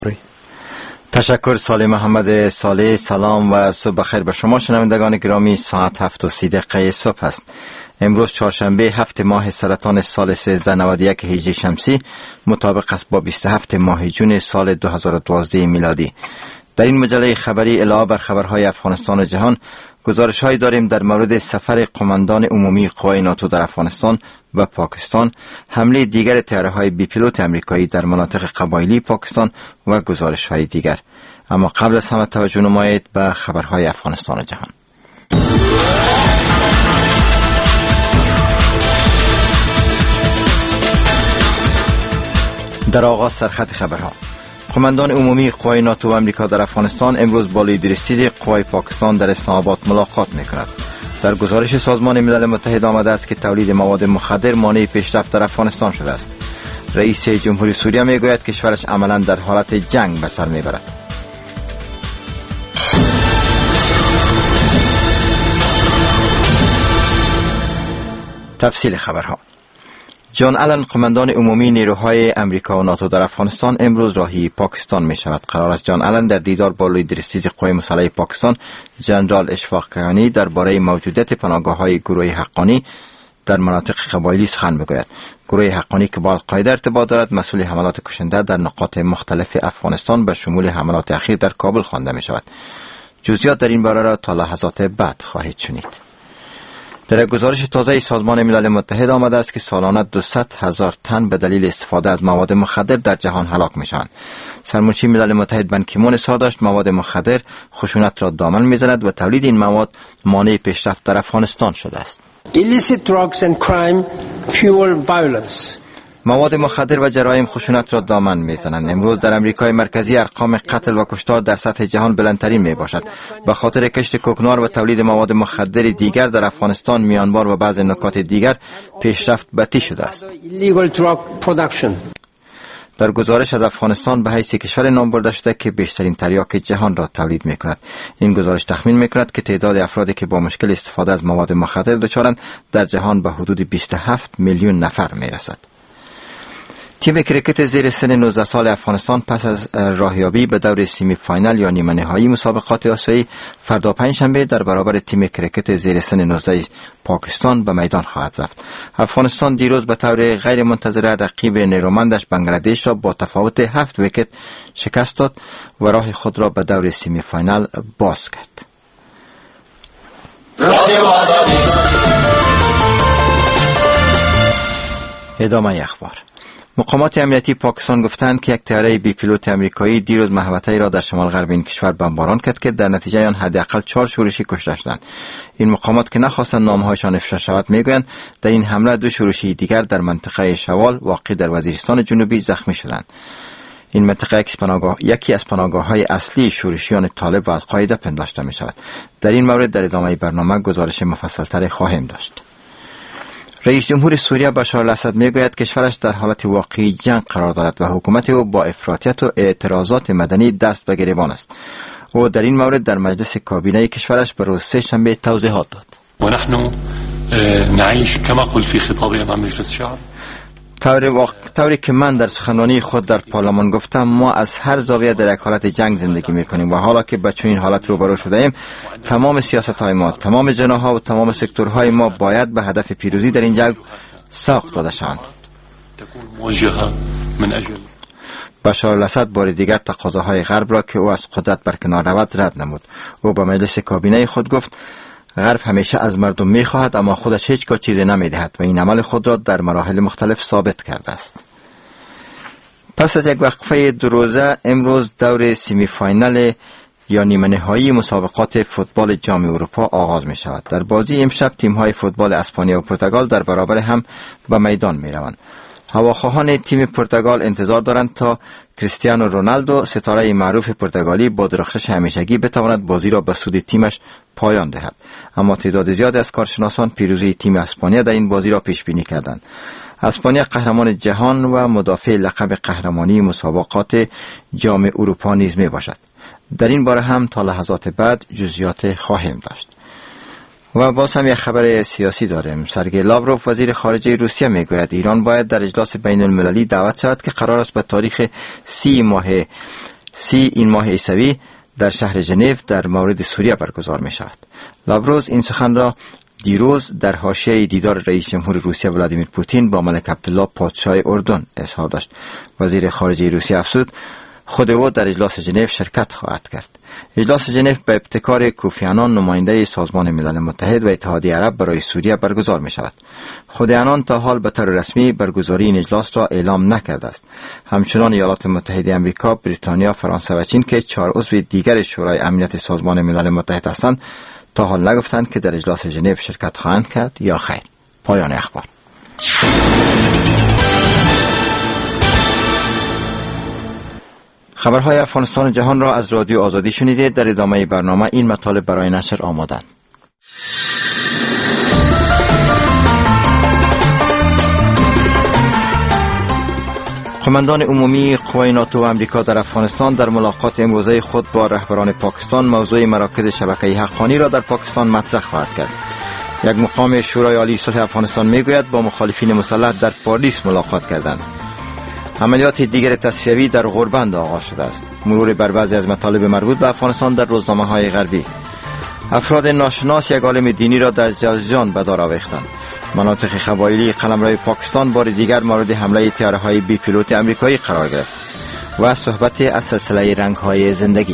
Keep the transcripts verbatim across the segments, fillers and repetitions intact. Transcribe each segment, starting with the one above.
تشکر سالی محمد صالح. سلام و صبح بخیر به شما شنوندگان گرامی. ساعت هفت و سی دقیقه صبح است. امروز چهارشنبه هفت ماه سرطان سال سیزده نود و یک هجری شمسی مطابق است با بیست و هفت ماه جون سال دو هزار و دوازده میلادی. در این مجله خبری علاوه بر خبرهای افغانستان و جهان گزارش هایی داریم در مورد سفر قماندان عمومی قوای ناتو در افغانستان و پاکستان، حمله دیگر طیاره‌های بی پیلوت آمریکایی در مناطق قبایلی پاکستان و گزارش های دیگر. اما قبل از همه توجه نمایید به خبرهای افغانستان و جهان. در آغاز سرخط خبرها: قماندان عمومی قوای ناتو و آمریکا در افغانستان امروز با لیدرستیز قوای پاکستان در اسلام آباد ملاقات می‌کند. در گزارش سازمان ملل متحد آمده است که تولید مواد مخدر مانع پیشرفت در افغانستان شده است. رئیس جمهوری سوریه میگوید کشورش عملاً در حالت جنگ به سر میبرد. تفصیل خبرها: جان آلن قماندان عمومی نیروهای امریکا و ناتو در افغانستان امروز راهی پاکستان می شود. قرار است جان آلن در دیدار با لیدرستیز قوای مسلح پاکستان جنرال اشفاق کیانی درباره موجودیت پناهگاه‌های گروه حقانی در مناطق قبایلی سخن بگوید. گروه حقانی که با القاعده ارتباط دارد مسئول حملات کشنده در نقاط مختلف افغانستان به شمول حملات اخیر در کابل خوانده می شود. جزئیات در این باره را تا لحظات بعد خواهید شنید. در گزارش تازه سازمان ملل متحد آمده است که سالانه دویست هزار تن به دلیل استفاده از مواد مخدر در جهان هلاک میشوند. سرمنشی ملل متحد بن کی مون اظهار داشت مواد مخدر خشونت را دامن میزند و تولید این مواد مانع پیشرفت در افغانستان شده است. Illicit drugs and crime fuel violence. مواد مخدر و جرایم خشونت را دامن میزنند. امروز در امریکای مرکزی ارقام قتل و کشتار در سطح جهان بلندترین می باشد. به خاطر کشت کوکنار و تولید مواد مخدر دیگر در افغانستان، میانمار و بعض نکات دیگر پیشرفت بطیء شده است. در گزارش از افغانستان به حیث کشور نام برده شده که بیشترین تریاک جهان را تولید می کند. این گزارش تخمین می کند که تعداد افرادی که با مشکل استفاده از مواد مخدر دچارند در جهان به حدود بیست و هفت میلیون نفر می رسد. تیم کریکت زیر سن نوزده سال افغانستان پس از راهیابی به دور سیمی فاینال یا نیمه نهایی مسابقات آسیایی فردا پنجشنبه در برابر تیم کریکت زیر سن نوزده پاکستان به میدان خواهد رفت. افغانستان دیروز به طور غیر منتظره رقیب نیرومندش بنگلادش را با تفاوت هفت ویکت شکست داد و راه خود را به دور سیمی فاینال باز کرد. ادامه اخبار: مقامات امنیتی پاکستان گفتند که یک طیاره بی پیلوت آمریکایی دیروز محوطه‌ای را در شمال غرب این کشور بمباران کرد که در نتیجه آن حداقل چهار شورشی کشته شدند. این مقامات که نخواستند نامه‌هایشان افشا شود میگویند در این حمله دو شورشی دیگر در منطقه شوال واقع در وزیرستان جنوبی زخمی شدند. این منطقه یکی از پناهگاه‌های اصلی شورشیان طالب و القاعده پنداشته می شود. در این مورد در ادامه برنامه گزارش مفصل‌تر خواهیم داشت. رئیس جمهور سوریه بشار الاسد میگوید کشورش در حالت واقعی جنگ قرار دارد و حکومت او با افراطیت و اعتراضات مدنی دست به گریبان است. او در این مورد در مجلس کابینه کشورش به روز سه شنبه توضیحات داد. و نحن نعيش كما قلت في خطابي امام مجلس الشعب. طوری واقع... طوری که من در سخنرانی خود در پارلمان گفتم، ما از هر زاویه در یک حالت جنگ زندگی میکنیم و حالا که به چنین حالت روبرو شده ایم، تمام سیاست‌های ما، تمام جناح‌ها و تمام سکتورهای ما باید به هدف پیروزی در این جنگ ساق داده شوند. بشار الاسد بار دیگر تقاضاهای غرب را که او از قدرت برکنار رود رد نمود. او به مجلس کابینه خود گفت غرب همیشه از مردم میخواهد اما خودش هیچگاه چیزی نمیدهد و این عمل خود را در مراحل مختلف ثابت کرده است. پس از یک وقفه دو روزه امروز دور سیمی فاینال یا نیمه نهایی مسابقات فوتبال جام اروپا آغاز می شود. در بازی امشب تیم های فوتبال اسپانیا و پرتغال در برابر هم به میدان می روند. هواخواهان تیم پرتغال انتظار دارند تا کریستیانو رونالدو ستاره معروف پرتغالی با درخشش همیشگی بتواند بازی را به سود تیمش پایان دهد، اما تعداد زیادی از کارشناسان پیروزی تیم اسپانیا در این بازی را پیش بینی کردند. اسپانیا قهرمان جهان و مدافع لقب قهرمانی مسابقات جام اروپا نیز می باشد. در این باره هم تا لحظات بعد جزئیات خواهیم داشت. و باز هم یک خبر سیاسی داریم. سرگئی لاوروف وزیر خارجه روسیه میگوید ایران باید در اجلاس بین المللی دعوت شود که قرار است به تاریخ سی ماه سی این ماه عیسوی در شهر ژنو در مورد سوریه برگزار می شود. لاوروف این سخن را دیروز در حاشیه دیدار رئیس جمهور روسیه ولادیمیر پوتین با ملک عبدالله پادشاه اردن اظهار داشت. وزیر خارجه روسیه افزود خود او در اجلاس ژنو شرکت خواهد کرد. اجلاس ژنو به ابتکار کوفی عنان نماینده سازمان ملل متحد و اتحادیه عرب برای سوریه برگزار می شود. خود عنان تا حال به طور رسمی برگزاری این اجلاس را اعلام نکرده است. همچنان ایالات متحده آمریکا، بریتانیا، فرانسه و چین که چهار عضو دیگر شورای امنیت سازمان ملل متحد هستند تا حال نگفتند که در اجلاس ژنو شرکت خواهند کرد یا خیر. پایان اخبار. خبرهای افغانستان و جهان را از رادیو آزادی شنیدید. در ادامه برنامه این مطالب برای نشر آمادند. قماندان عمومی قوای ناتو و امریکا در افغانستان در ملاقات امروزه خود با رهبران پاکستان موضوع مراکز شبکه حقانی را در پاکستان مطرح خواهد کرد. یک مقام شورای عالی صلح افغانستان میگوید با مخالفین مسلح در پاریس ملاقات کردند. عملیات دیگر تصفیوی در غربند آغاز شده است. مرور بر بعضی از مطالب مربوط به افغانستان در روزنامه‌های غربی. افراد ناشناس یک عالم دینی را در جوزجان به دار آویختند. مناطق قبایلی قلمرو پاکستان بار دیگر مورد حمله طیاره‌های بی پیلوت آمریکایی قرار گرفت. و صحبت از سلسله رنگ‌های زندگی.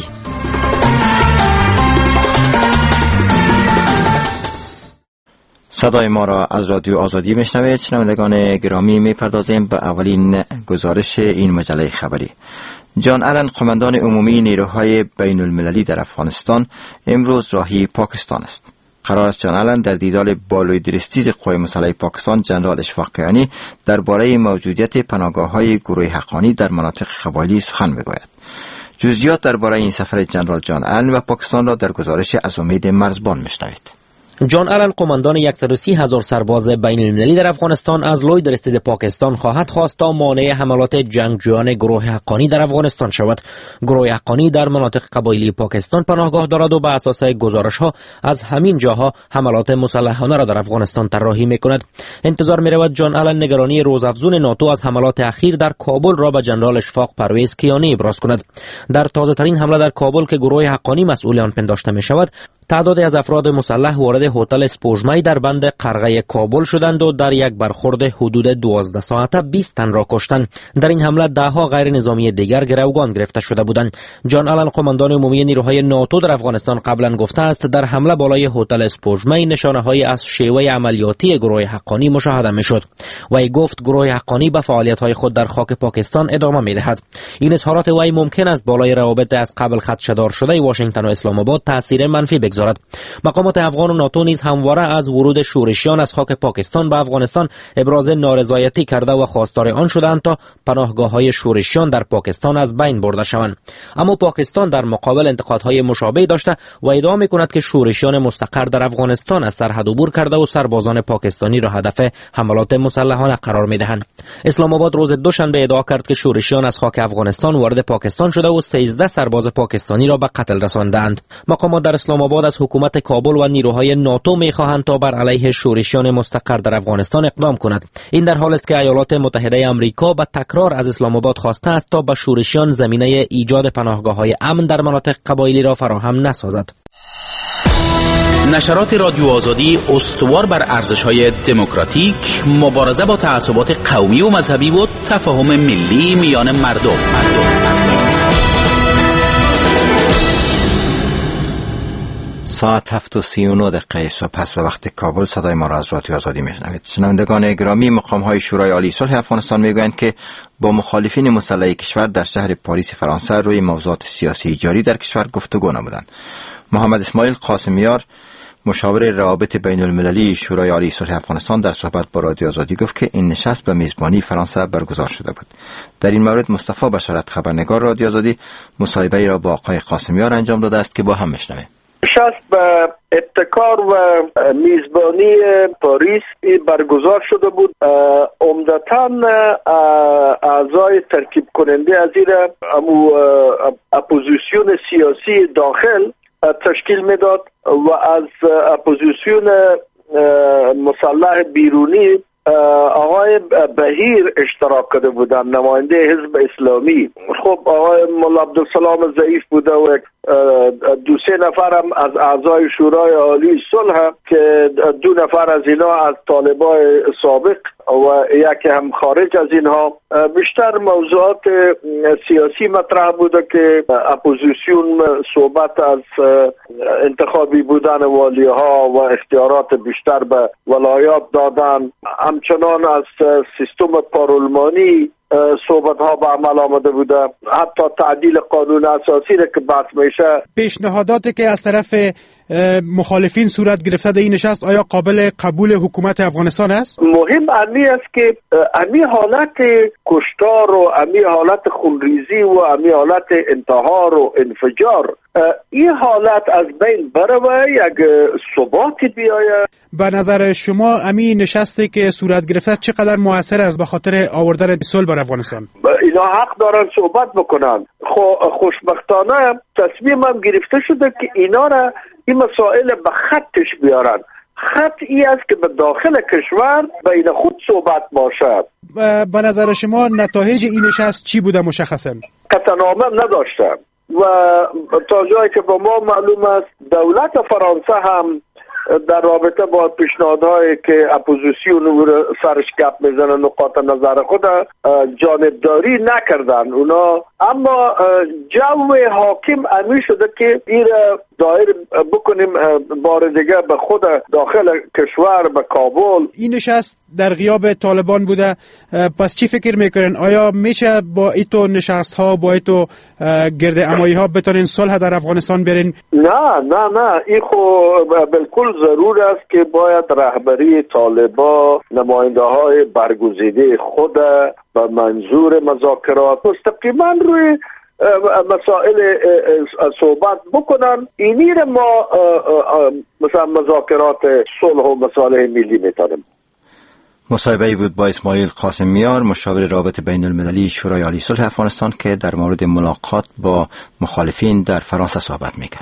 صدای ما را از رادیو آزادی میشنوید. شنوندگان گرامی، میپردازیم به اولین گزارش این مجله خبری. جان آلن قماندان عمومی نیروهای بین المللی در افغانستان امروز راهی پاکستان است. قرار است جان آلن در دیدار بالوی درستیز قوای مسلح پاکستان جنرال اشفاق کیانی درباره موجودیت پناهگاه‌های گروه حقانی در مناطق قبایلی سخن بگوید. جزئیات درباره این سفر جنرال جان آلن و پاکستان را در گزارش از امید مرزبان میشنوید. جان آلن قماندان صد و سی هزار سرباز بین المللی در افغانستان از لوی درستیز پاکستان خواهد خواست تا مانع حملات جنگجویان گروه حقانی در افغانستان شود. گروه حقانی در مناطق قبایلی پاکستان پناهگاه دارد و به اساس گزارش ها از همین جاها حملات مسلحانه را در افغانستان طراحی میکند. انتظار میرود جان آلن نگرانی روزافزون ناتو از حملات اخیر در کابل را به جنرال اشفاق پرویز کیانی ابراز کند. در تازه ترین حمله در کابل که گروه حقانی مسئول آن پنداشته می شود، تعدادی از افراد مسلح وارد هتل اسپوژمی در بند قرغه کابل شدند و در یک برخورد حدود دوازده ساعته بیست تن را کشتند. در این حمله ده ها غیر نظامی دیگر گروگان گرفته شده بودند. جان آلن قماندان عمومی نیروهای ناتو در افغانستان قبلا گفته است در حمله بالای هتل اسپوژمی نشانه‌هایی از شیوه عملیاتی گروه حقانی مشاهده می‌شد. وی گفت گروه حقانی به فعالیت‌های خود در خاک پاکستان ادامه می‌دهد. این اظهارات وی ممکن است بالای روابط از قبل خدشه‌دار شده واشنگتن و اسلام آباد تاثیر منفی بگذارد. مقامات افغان و ناتو نیز همواره از ورود شورشیان از خاک پاکستان به افغانستان ابراز نارضایتی کرده و خواستار آن شدند تا پناهگاه‌های شورشیان در پاکستان از بین برده شوند. اما پاکستان در مقابل انتقادهای مشابه داشته و ادعا می‌کند که شورشیان مستقر در افغانستان از سرحد عبور کرده و سربازان پاکستانی را هدف حملات مسلحانه قرار می‌دهند. اسلام آباد روز دوشنبه ادعا کرد که شورشیان از خاک افغانستان وارد پاکستان شده و سیزده سرباز پاکستانی را به قتل رساندند. مقامات در اسلام آباد از حکومت کابل و نیروهای ناتو می‌خواهند تا بر علیه شورشیان مستقر در افغانستان اقدام کند. این در حالی است که ایالات متحده آمریکا به تکرار از اسلام آباد خواسته است تا به شورشیان زمینه ایجاد پناهگاه‌های امن در مناطق قبایلی را فراهم نسازد. نشرات رادیو آزادی استوار بر ارزش‌های دموکراتیک، مبارزه با تعصبات قومی و مذهبی و تفاهم ملی میان مردم. مردم. ساعت هفت و سی و نه دقیقه صبح پس به وقت کابل صدای ما را از رادیو آزادی میشنوید. شنوندگان گرامی، مقام‌های شورای عالی صلح افغانستان میگویند که با مخالفین مسلح کشور در شهر پاریس فرانسه روی موضوعات سیاسی جاری در کشور گفتگو نمودند. محمد اسماعیل قاسمیار، مشاور روابط بین المللی شورای عالی صلح افغانستان، در صحبت با رادیو آزادی گفت که این نشست به میزبانی فرانسه برگزار شده بود. در این مورد مصطفی بشارت، خبرنگار رادیو آزادی، مصاحبه‌ای را با آقای قاسمیار انجام داده است که با هم میشنویم. نشست به ابتکار و میزبانی پاریس برگزار شده بود. عمدتاً اعضای ترکیب کننده از این امو اپوزیسیون سیاسی داخل تشکیل میداد و از اپوزیسیون مسلح بیرونی آقای بهیر اشتراک کرده بودن، نماینده حزب اسلامی. خب آقای مولا عبدالسلام ضعیف بوده و دو سه نفر هم از اعضای شورای عالی صلح که دو نفر از اینا از طالبای سابق و یکی هم خارج از اینها. بیشتر موضوعات سیاسی مطرح بوده که اپوزیسیون صحبت از انتخابی بودن والیها و اختیارات بیشتر به ولایات دادن، همچنان از سیستم پارلمانی صحبت ها به عمل آمده بوده، حتی تعدیل قانون اساسی که بحث میشه. پیشنهاداتی که از طرف مخالفین صورت گرفته در این نشست آیا قابل قبول حکومت افغانستان است؟ مهم امی است که امی حالت کشتار و امی حالت خونریزی و امی حالت انتحار و انفجار، این حالت از بین بره و یک ثباتی بیاید. به نظر شما امی نشستی که صورت گرفته چقدر موثر است به خاطر آوردن صلح بر افغانستان؟ اینا حق دارن صحبت بکنن. خو خوشبختانه تصمیم هم گرفته شده که اینا را این مسائل به خطش بیارن. خط ای است که به داخل کشور بین خود صحبت باشد. به نظر شما نتایج این نشست چی بوده مشخصا؟ قطعنامه نداشته و تا جایی که به ما معلوم است دولت فرانسه هم در رابطه با پیشنهادهایی که اپوزیسیون سرش گپ میزنن نقاط نظر خود جانبداری نکردن اونا، اما جو حاکم امی شده که این دایر بکنیم بار دیگه به خود داخل کشور به کابل. این نشست در غیاب طالبان بوده، پس چی فکر میکنن؟ آیا میشه با ایتو نشست ها با ایتو گرد امایی ها بتونین صلح در افغانستان برین؟ نه نه نه این خو بالکل ضرور است که باید رهبری طالبان نماینده های برگزیده خود به منظور مذاکرات مستقیما روی مسائل صحبت بکنن. اینی را ما مثلا مذاکرات صلح و مصالح ملی میتونیم. مصاحبه‌ای بود با اسماعیل قاسم میار، مشاور رابطه بین المللی شورای عالی صلح افغانستان که در مورد ملاقات با مخالفین در فرانسه صحبت میکرد.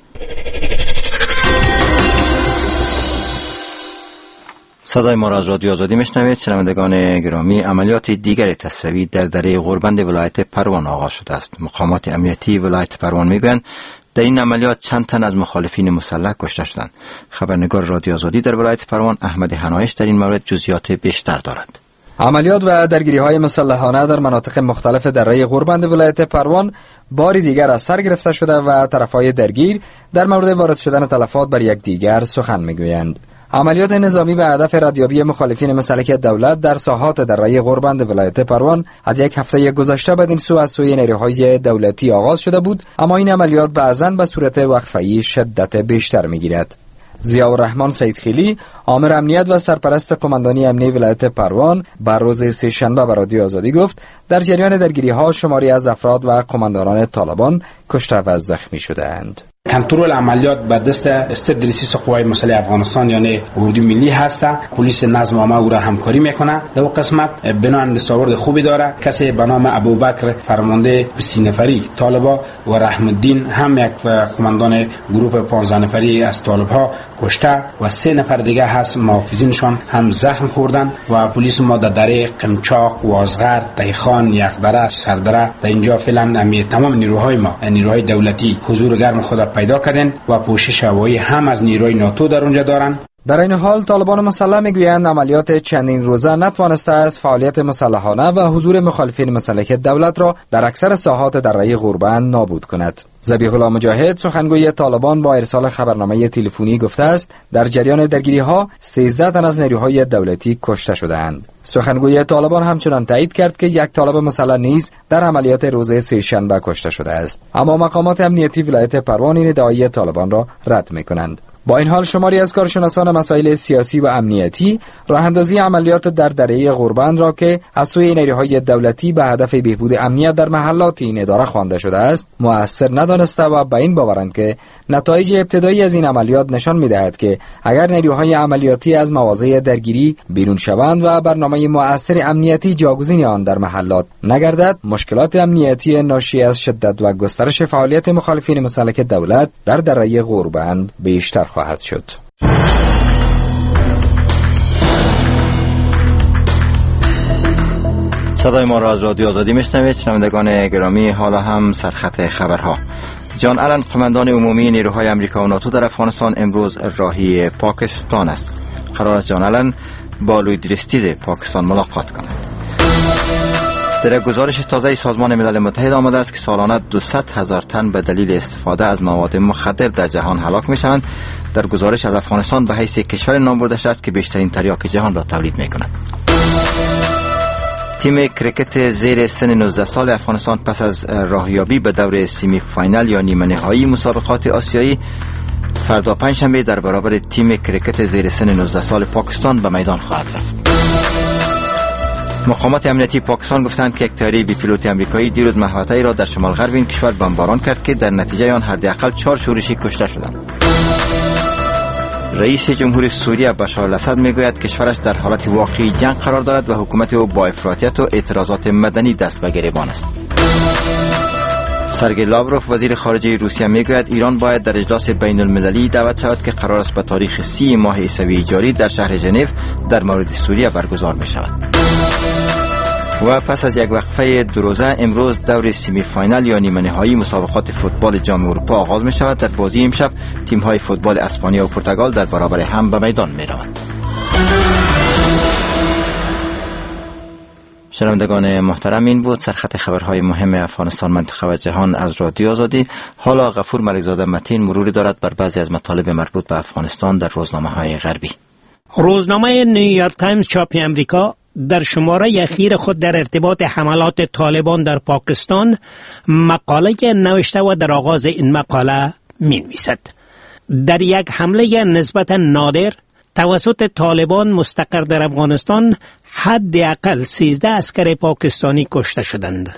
صدای ما را از رادیو آزادی میشنوید. شنوندگان گرامی، عملیات دیگر تصفیه‌ای در دره غوربند ولایت پروان آغاز شده است. مقامات امنیتی ولایت پروان میگویند در این عملیات چند تن از مخالفین مسلح کشته شدند. خبرنگار رادیو آزادی در ولایت پروان احمد حنایش در این مورد جزئیات بیشتر دارد. عملیات و درگیری‌های مسلحانه در مناطق مختلف دره غوربند ولایت پروان باری دیگر از سر گرفته شده و طرف‌های درگیر در مورد وارد شدن تلفات بر یکدیگر سخن میگویند. عملیات نظامی به هدف ردیابی مخالفین مسلح دولت در ساحات دره غوربند ولایت پروان از یک هفته گذشته بدین سو از سوی نیروهای دولتی آغاز شده بود، اما این عملیات بعضاً به صورت وقفه‌ای شدت بیشتر می‌گیرد. ضیاءالرحمن سیدخیلی، آمر امنیت و سرپرست قماندانی امنی ولایت پروان، بر روز سه‌شنبه به رادیو آزادی گفت در جریان درگیری‌ها شماری از افراد و قماندانان طالبان کشته و زخمی شده‌اند. کنترل عملیات به دست استدریسیس قوای مسلح افغانستان یعنی اردو ملی هسته. پلیس نظم عامه او را همکاری میکنه. در قسمت بنان دستاورد خوبی داره. کسی به نام ابوبکر فرمانده سی نفری طالبا و رحم الدین هم یک قماندان گروه پانزده نفری از طالبها کشته و سه نفر دیگه هست محافظینشان هم زخم خوردن و پلیس ما در دره قمچاق، وازغر، تایخان، یخدره، سردره در اینجا فعلا امیر تمام نیروهای ما نیروهای دولتی حضور گرم خود پیدا کردن و پوشش هوایی هم از نیروی ناتو در اونجا دارن. در این حال طالبان مسلح میگویند عملیات چندین روزه نتوانسته است فعالیت مسلحانه و حضور مخالفین مسلح دولت را در اکثر ساحات دره غوربند نابود کند. ذبیح الله مجاهد سخنگوی طالبان با ارسال خبرنامه تلفنی گفته است در جریان درگیری‌ها سیزده تن از نیروهای دولتی کشته شده‌اند. سخنگوی طالبان همچنان تایید کرد که یک طالب مسلح نیز در عملیات روز سه‌شنبه کشته شده است، اما مقامات امنیتی ولایت پروان این ادعای طالبان را رد می‌کنند. با این حال شماری از کارشناسان مسائل سیاسی و امنیتی راه اندازی عملیات در دره غربند را که از سوی نیروهای دولتی به هدف بهبود امنیت در محلات این اداره خوانده شده است مؤثر ندانسته و به این باورند که نتایج ابتدایی از این عملیات نشان می‌دهد که اگر نیروهای عملیاتی از مواضع درگیری بیرون شوند و برنامه مؤثر امنیتی جاگزین آن در محلات نگردد، مشکلات امنیتی ناشی از شدت و گسترش فعالیت مخالفین مسلح دولت در دره غربند بیشتر خواهد شد. صدای ما را از رادیو آزادی میشنوید. شنوندگان گرامی، حالا هم سرخط خبرها. جان آلن، قماندان عمومی نیروهای آمریکا و ناتو در افغانستان، امروز راهی پاکستان است. قرار است جان آلن با لوید ریستیز پاکستان ملاقات کند. در گزارش تازه سازمان ملل متحد آمده است که سالانه دویست هزار تن به دلیل استفاده از مواد مخدر در جهان هلاک می شوند. در گزارش از افغانستان به حیث کشور نام برده شده است که بیشترین تریاک جهان را تولید می کند. تیم کرکت زیر سن نوزده سال افغانستان پس از راهیابی به دور سیمی فاینال یا نیمه نهایی مسابقات آسیایی فردا پنجشنبه در برابر تیم کرکت زیر سن نوزده سال پاکستان به میدان خواهد رفت. مقامات امنیتی پاکستان گفتند که یک طیاره بی پیلوت آمریکایی دیروز محوطه‌ای را در شمال غرب این کشور بمباران کرد که در نتیجه آن حداقل چهار شورشی کشته شدند. رئیس جمهوری سوریه بشار الاسد میگوید کشورش در حالت واقعی جنگ قرار دارد و حکومت او با افراطیت و اعتراضات مدنی دست به گریبان است. سرگئی لاوروف وزیر خارجه روسیه میگوید ایران باید در اجلاس بین المللی دعوت شود که قرار است به تاریخ سی ماه عیسوی جاری در شهر ژنو در مورد سوریه برگزار می شود. و پس از یک وقفه دو روزه امروز دور سیمی فاینال یا نیمه نهایی مسابقات فوتبال جام اروپا آغاز می شود. در بازی امشب تیم های فوتبال اسپانیا و پرتغال در برابر هم به میدان می روند. شنوندگان محترم، این بود سرخط خبرهای مهم افغانستان، منطقه و جهان از رادیو آزادی. حالا غفور ملکزاده متین مروری دارد بر بعضی از مطالب مربوط به افغانستان در روزنامه های غربی. روزنامه نیویورک تایمز چاپ امریکا در شماره اخیر خود در ارتباط حملات طالبان در پاکستان مقاله نوشته و در آغاز این مقاله می‌نویسد: در یک حمله نسبتاً نادر توسط طالبان مستقر در افغانستان حداقل سیزده عسکر پاکستانی کشته شدند.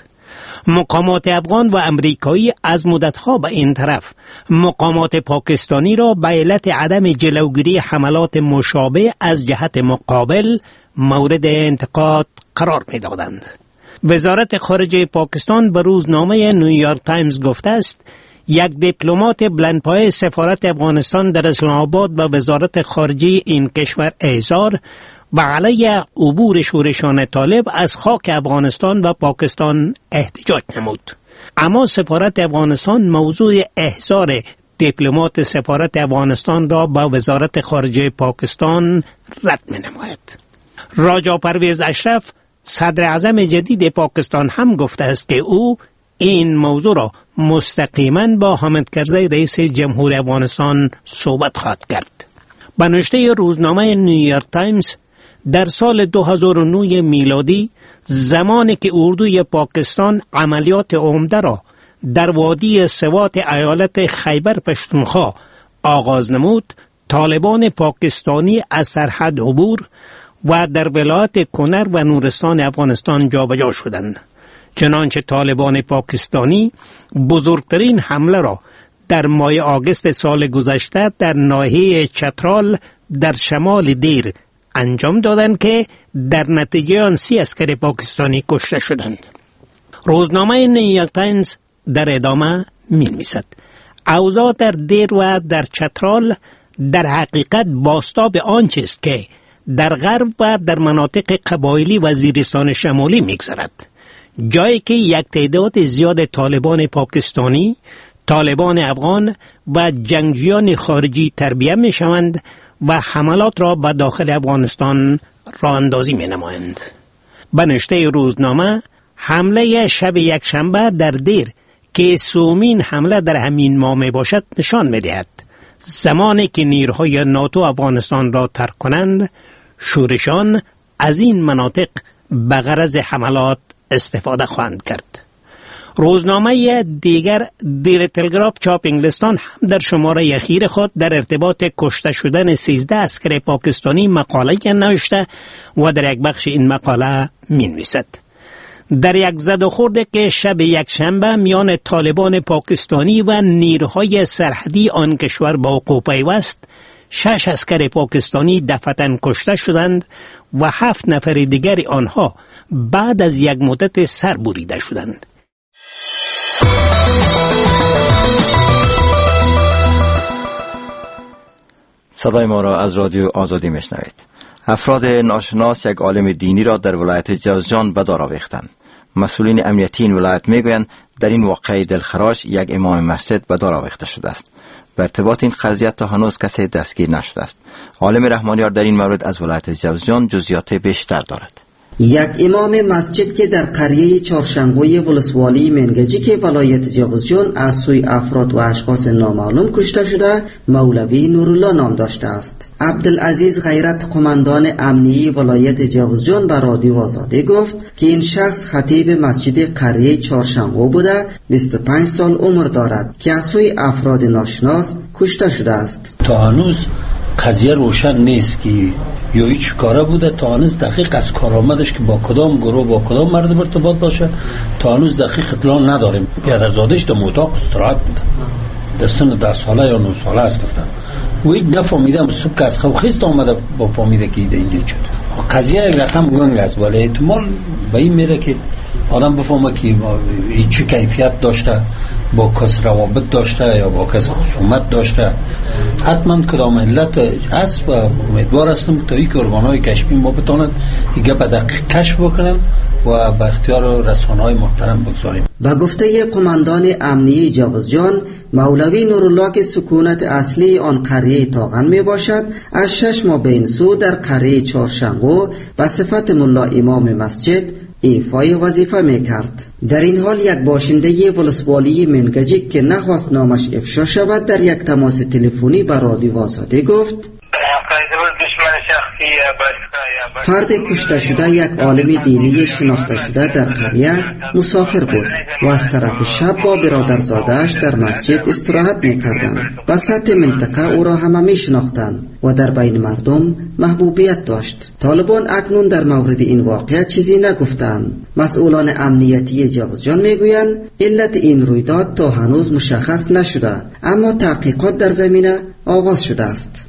مقامات افغان و امریکایی از مدتها به این طرف مقامات پاکستانی را به علت عدم جلوگیری حملات مشابه از جهت مقابل مورد انتقاد قرار می دادند. وزارت خارجه پاکستان به روزنامه نیویورک تایمز گفته است یک دیپلمات بلندپایه سفارت افغانستان در اسلام آباد به وزارت خارجه این کشور احضار و علیه عبور شورشان طالب از خاک افغانستان و پاکستان احتجاج نمود. اما سفارت افغانستان موضوع احضار دیپلمات سفارت افغانستان را به وزارت خارجه پاکستان رد می نماید. راجا پرویز اشرف صدر اعظم جدید پاکستان هم گفته است که او این موضوع را مستقیما با حامد کرزی رئیس جمهور افغانستان صحبت خواهد کرد. به نوشته روزنامه نیویورک تایمز در سال دو هزار و نه میلادی زمانی که اردوی پاکستان عملیات عمده را در وادی سوات ایالت خیبر پختونخوا آغاز نمود، طالبان پاکستانی از سرحد عبور و در ولایت کنر و نورستان افغانستان جابجا شدند. چنانچه طالبان پاکستانی بزرگترین حمله را در ماه آگوست سال گذشته در ناحیه چترال در شمال دیر انجام دادند که در نتیجه آن سی عسکر پاکستانی کشته شدند. روزنامه نیویورک تایمز در ادامه می‌نویسد: اوضاع در دیر و در چترال در حقیقت بازتاب آنچه است که در غرب و در مناطق قبایلی وزیرستان شمالی می‌گذرد، جایی که یک تعداد زیاد طالبان پاکستانی، طالبان افغان و جنگجویان خارجی تربیت می‌شوند و حملات را به داخل افغانستان راه اندازی می‌نمایند. به نوشته روزنامه حمله شب یک شنبه در دیر که سومین حمله در همین ماه می باشد نشان می‌دهد زمانی که نیروهای ناتو افغانستان را ترک کنند شورشان از این مناطق به غرض حملات استفاده خواهند کرد. روزنامه دیگر دیلی تلگراف چاپ انگلستان هم در شماره اخیر خود در ارتباط کشته شدن سیزده عسکر پاکستانی مقاله نوشته و در یک بخش این مقاله می نویسد: در یک زد و خورده که شب یک شنبه میان طالبان پاکستانی و نیروهای سرحدی آن کشور با وقوع پیوست، شش عسکر پاکستانی دفعتاً کشته شدند و هفت نفر دیگر آنها بعد از یک مدت سر بریده شدند. صدای ما را از رادیو آزادی میشنوید. افراد ناشناس یک عالم دینی را در ولایت جوزجان به دار آویختند. مسئولین امنیتی این ولایت میگویند در این واقعه دلخراش یک امام مسجد به دار آویخته شده است. به ارتباط این قضیه تا هنوز کسی دستگیر نشده است. عالم رحمانیار در این مورد از ولایت جوزجان جزئیات بیشتر دارد. یک امام مسجد که در قریه چهارشنبه ولسوالی منگجی که ولایت جوزجان از سوی افراد و اشخاص نامعلوم کشته شده مولوی نورالله نام داشته است. عبدالعزیز غیرت قماندان امنیتی ولایت جوزجان به رادیو آزادی گفت که این شخص خطیب مسجد قریه چهارشنبه بوده، بیست و پنج سال عمر دارد که از سوی افراد ناشناس کشته شده است. تا هنوز قضیه روشن نیست که یا هیچ کاره بوده، تا هنوز دقیق از کارآمدش که با کدام گروه با کدام مرد ارتباط باشه تا هنوز دقیق اطلاع نداریم. پدرزادش در اتاق استراحت بوده، در سن ده ساله یا نه ساله است گفتن و هیچ نفهمیدم صبح که از خوخیست آمده با فهمیده که ایده اینجا شد. قضیه یک رقم گنگ است ولی احتمال به این میره که آدم بفهمه که چه کیفیت داشته، با کس روابط داشته یا با کس خصومت داشته. حتما کدام علت هست و امیدوار هستم تا این که ارگان‌های کشفی ما بتونن دیگه به دقیق کشف بکنن و به اختیار رسانه‌های محترم بگذاریم. با گفته قماندان امنیتی جوزجان، مولوی نورالله که سکونت اصلی آن قریه تاغن می باشد، از شش ماه به این سو در قریه چهارشنبه به صفت ملا امام مسجد ایفای وظیفه می کرد. در این حال یک باشنده ولسوالی منگجیک که نخواست نامش افشا شود در یک تماس تلفنی به رادیو آزادی گفت فرد کشته شده یک عالم دینی شناخته شده در قریه مسافر بود و از طرف شب با برادرزاده‌اش در مسجد استراحت می‌کردند. به سطح منطقه او را همه می‌شناختند و در بین مردم محبوبیت داشت. طالبان اکنون در مورد این واقعه چیزی نگفتند. مسئولان امنیتی جوزجان میگویند علت این رویداد تا هنوز مشخص نشده، اما تحقیقات در زمینه آغاز شده است.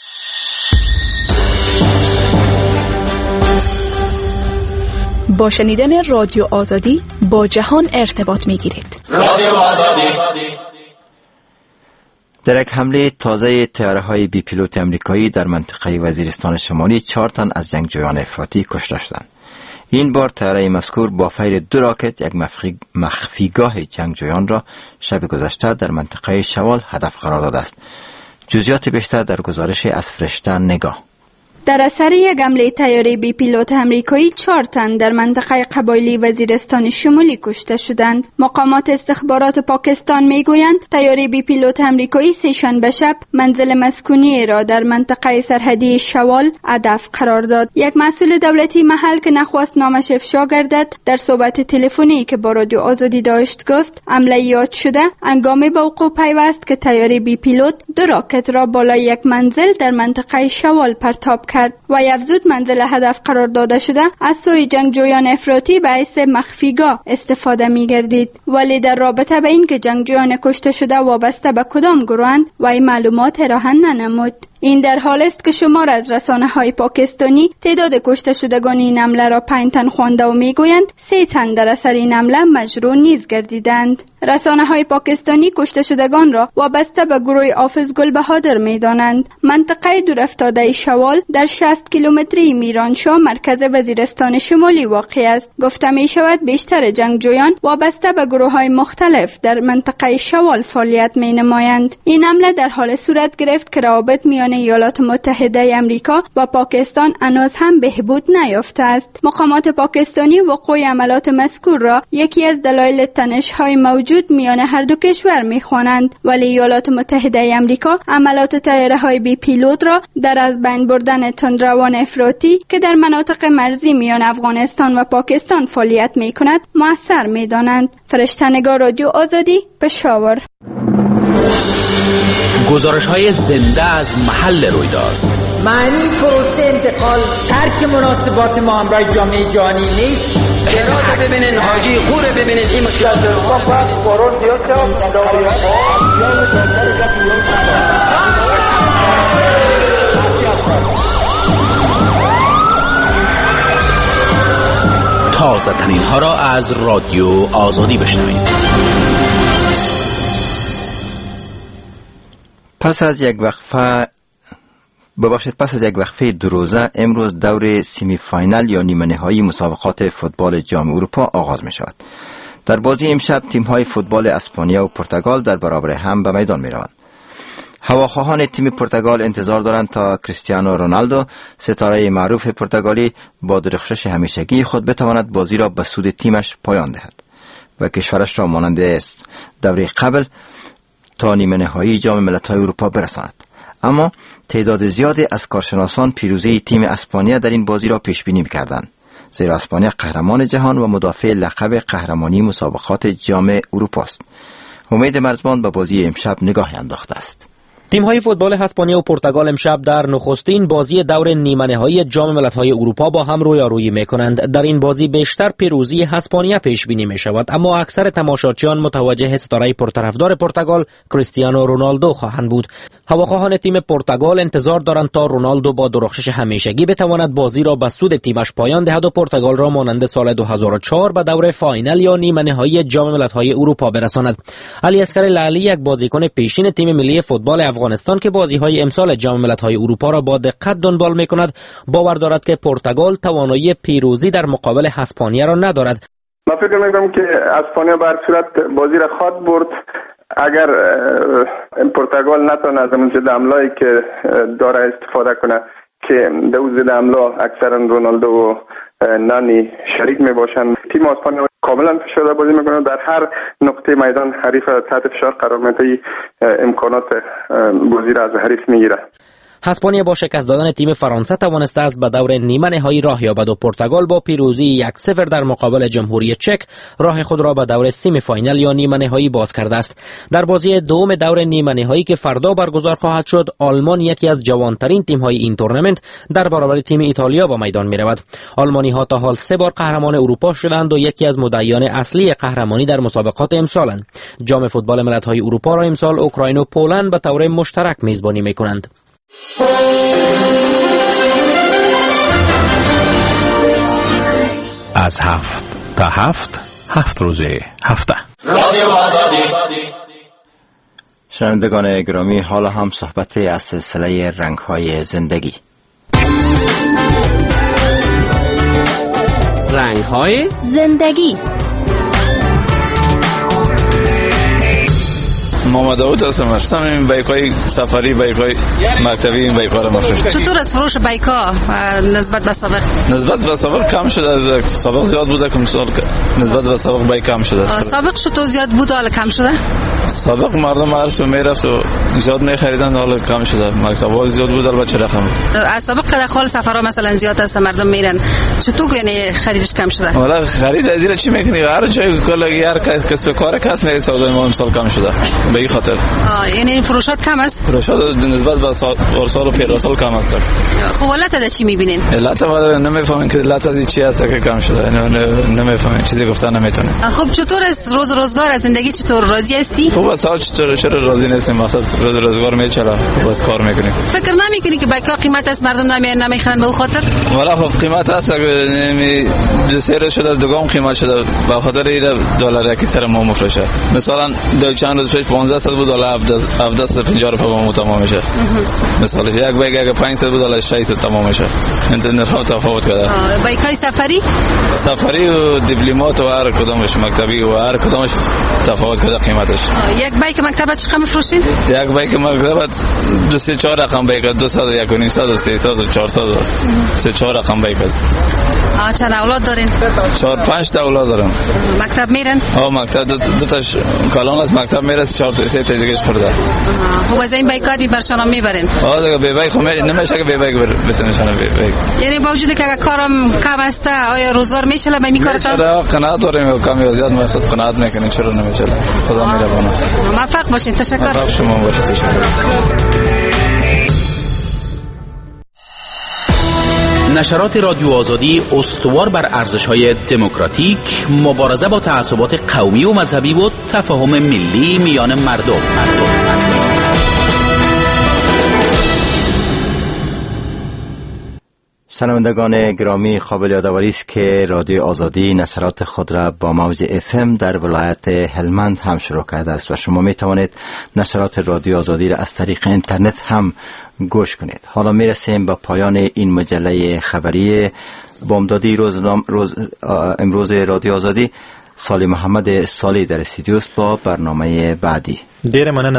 با شنیدن رادیو آزادی با جهان ارتباط میگیرید. رادیو آزادی. در یک حمله تازه طیاره‌های بی پیلوت امریکایی در منطقه وزیرستان شمالی چهار تن از جنگجویان افراطی کشته شدند. این بار طیاره مذکور با فیر دو راکت یک مخفی مخفیگاه جنگجویان را شب گذشته در منطقه شوال هدف قرار داده است. جزئیات بیشتر در گزارش از فرشته نگاه. در اثر یک حمله طیاره بی پیلوت امریکایی چهار تن در منطقه قبایلی وزیرستان شمالی کشته شدند. مقامات استخبارات پاکستان میگویند طیاره بی پیلوت امریکایی سه‌شنبه شب منزل مسکونی را در منطقه سرحدی شوال هدف قرار داد. یک مسئول دولتی محل که نخواست نامش افشا گردد در صحبت تلفنی که با رادیو آزادی داشت گفت حمله یاد شده هنگامی به وقوع پیوست که طیاره بی پیلوت دو راکت را بالای یک منزل در منطقه شوال پرتاب کرد و یفزود منزل هدف قرار داده شده از سوی جنگجویان افراطی به حیث مخفیگاه استفاده می گردید. ولی در رابطه به این که جنگجویان کشته شده وابسته به کدام گروهند و این معلومات راهن ننمود. این در حال است که شمار از رسانه‌های پاکستانی تعداد کشته شدگان این حمله را پنج تن خوانده و میگویند سه تن در اثر این حمله مجروح نیز گردیدند. رسانه‌های پاکستانی کشته شدگان را وابسته به گروه حافظ گل بهادر می‌دانند. منطقه دورافتاده شوال در شصت کیلومتری میرانشاه مرکز وزیرستان شمالی واقع است. گفته می‌شود بیشتر جنگجویان وابسته به گروه‌های مختلف در منطقه شوال فعالیت می‌نمایند. این حمله در حال صورت گرفت که روابط میان میان ایالات متحده آمریکا و پاکستان هنوز هم بهبود نیافته است. مقامات پاکستانی وقوع عملیات مذکور را یکی از دلایل تنش‌های موجود میان هر دو کشور می‌خوانند، ولی ایالات متحده آمریکا عملیات طیاره‌های بی پیلوت را در از بین بردن تندروان افراطی که در مناطق مرزی میان افغانستان و پاکستان فعالیت می‌کند مؤثر می‌دانند. فرشته‌نگار رادیو آزادی، پشاور. گزارش‌های زنده از محل رویداد. معنی پروسه انتقال ترک مناسبات ما همراه جامعه جهانی نیست. هرات ببینین، حاجی خوره ببینین، این مشکلات تازه ترین ها را از رادیو آزادی بشنوید. پس از یک وقفه ببخشید پس از یک وقفه دو روزه امروز دور سیمی فاینال یا نیمه نهایی مسابقات فوتبال جام اروپا آغاز می شود. در بازی امشب تیم های فوتبال اسپانیا و پرتغال در برابر هم به میدان می روند. هواخواهان تیم پرتغال انتظار دارند تا کریستیانو رونالدو، ستاره معروف پرتغالی، با درخشش همیشگی خود بتواند بازی را به سود تیمش پایان دهد و کشورش را مانند است دوره قبل تا نیمه نهایی جام ملت‌های اروپا برساند. اما تعداد زیادی از کارشناسان پیروزی تیم اسپانیا در این بازی را پیش بینی می‌کردند، زیرا اسپانیا قهرمان جهان و مدافع لقب قهرمانی مسابقات جام اروپا است. امید مرزبان به بازی امشب نگاهی انداخته است. تیم‌های فوتبال اسپانیا و پرتغال امشب در نخستین بازی دور نیمه نهایی جام ملت‌های اروپا با هم رویارویی می‌کنند. در این بازی بیشتر پیروزی اسپانیا پیش بینی می‌شود، اما اکثر تماشاچیان متوجه ستاره پرطرفدار پرتغال کریستیانو رونالدو خواهند بود. هواخواهان تیم پرتغال انتظار دارند تا رونالدو با درخشش همیشگی بتواند بازی را به سود تیمش پایان دهد و پرتغال را مانند سال دو هزار و چهار به دور فاینال یا نیمه نهایی جام ملت‌های اروپا برساند. علی اصغر لعلی، یک بازیکن پیشین تیم ملی فوتبال افغانستان که بازی‌های امسال جام ملت‌های اروپا را با دقت دنبال می‌کند، باور دارد که پرتغال توانایی پیروزی در مقابل اسپانیا را ندارد. من فکر می‌کنم که اسپانیا به هر صورت بازی را خواهد برد. اگر پرتغال نتونه از اون ضد حمله‌ای که داره استفاده کنه که در اون ضد حمله اکثرا رونالدو و نانی شریک میباشند، تیم اسپانیا کاملا فشرده بازی میکنه، در هر نقطه میدان حریف تحت فشار قرار میده، امکانات بازی را از حریف میگیره. اسپانیا با شکست دادن تیم فرانسه توانسته است به دور نیمه نهایی راه یابد و پرتغال با پیروزی یک صفر در مقابل جمهوری چک راه خود را به دور سمی فاینال یا نیمه نهایی باز کرده است. در بازی دوم دور نیمه نهایی که فردا برگزار خواهد شد، آلمان یکی از جوانترین تیم‌های این تورنمنت در برابر تیم ایتالیا با میدان می‌رود. آلمانی‌ها تا حال سه بار قهرمان اروپا شدند و یکی از مدعیان اصلی قهرمانی در مسابقات امسالند. جام فوتبال ملت‌های اروپا را امسال اوکراین و پولند به طور مشترک میزبانی می‌کنند. از هفت تا هفت هفت روزه هفته رادیو آزادی. شنوندگان گرامی، حالا هم صحبت از سلسله رنگ‌های زندگی. رنگ‌های زندگی. محمد داوود هستم. هستم این بایک‌های سفری، بایک‌های مکتبی، این بایک‌ها رو مفروش. چطور از فروش بایک‌ها نسبت به سابق؟ نسبت به سابق کم شده، از سابق زیاد بوده، کم سال نسبت به سابق بایک کم شده. سابق چطور زیاد بود حالا کم شده؟ سابق مردم هرچی میرفت و زیاد می‌خریدن، حالا کم شده. مکتب‌ها زیاد بود، البته چرا کم بود. از سابق قد خال سفرها مثلا زیاد است، مردم میرن، چطور یعنی خریدش کم شده؟ والا خرید ازیر چی میکنی؟ هر جای کل هر کس کار کس میگه سودای ما امسال کم شده. به این خاطر یعنی این فروشات کم است؟ فروشات نسبت به سال سال و پیش سال کم است. خب علت از چی میبینین؟ علت والا نمیفهمن که علت از چی است که کم شده، نمیفهمن، چیزی گفتن نمیتونه. خب چطور است روز روزگار از زندگی، چطور راضی هستی؟ خوب است. چطور چرا راضی نیستیم؟ مثلا روز روزگار میچره، بس کار میکنیم. فکر نمیکنی که بایک‌ها قیمت است مردم نمیان نمیخرن به اون خاطر؟ والا خب قیمت است، نمی دو سر شده، دوم قیمت شده، به خاطر این دلار یکی سر ما مفروشه. مثلا دو چند روز پیش پانزده صد بود حالا هفده صد پنجاه روپیه با ما تمام میشه. مثلا یک بایک اگه پانصد بود حالا ششصد تمام میشه. اینترنت ها تفاوت کرده. بایکای سفری سفری و دیپلمات و هر کدامش مکتبی و هر کدامش تفاوت کرده قیمتش. یک بایک مکتب چقدر میفروشین؟ یک بایک مکتب دو سه چهار رقم بایک دویست و یک و نیم صد سیصد و چهارصد سه چهار رقم بایک است. آ چند اولاد دارین؟ چهار پنج تا اولاد دارم. مکتب میرن؟ آ مکتب دو, دو تاش کالون از مکتب میره چهار تا سه تا دیگهش خورده. خب از این بایکات بی برشان میبرین؟ آ دیگه بی بایک خب نمیشه که بی بایک بتونشن بی بایک. یعنی با وجودی که اگه کارم کم است آیا روزگار میچله به می کارتان؟ چرا قناعت داریم کمی و زیاد مقصد قناعت میکنین چرا نمیچله. خدا مهربانه. موفق باشین. تشکر. موفق شما باشید. تشکر. نشرات رادیو آزادی استوار بر ارزش‌های دموکراتیک، مبارزه با تعصبات قومی و مذهبی و تفاهم ملی میان مردم. مردم. شنوندگان گرامی، قابل یادآوری است که رادیو آزادی نشرات خود را با موج اف ام در ولایت هلمند هم شروع کرده است و شما می توانید نشرات رادیو آزادی را از طریق اینترنت هم گوش کنید. حالا می رسیم به پایان این مجله خبری بامدادی روز, روز امروز رادیو آزادی. سالی محمد سالی در استودیو است با برنامه بعدی. دیر ممنون.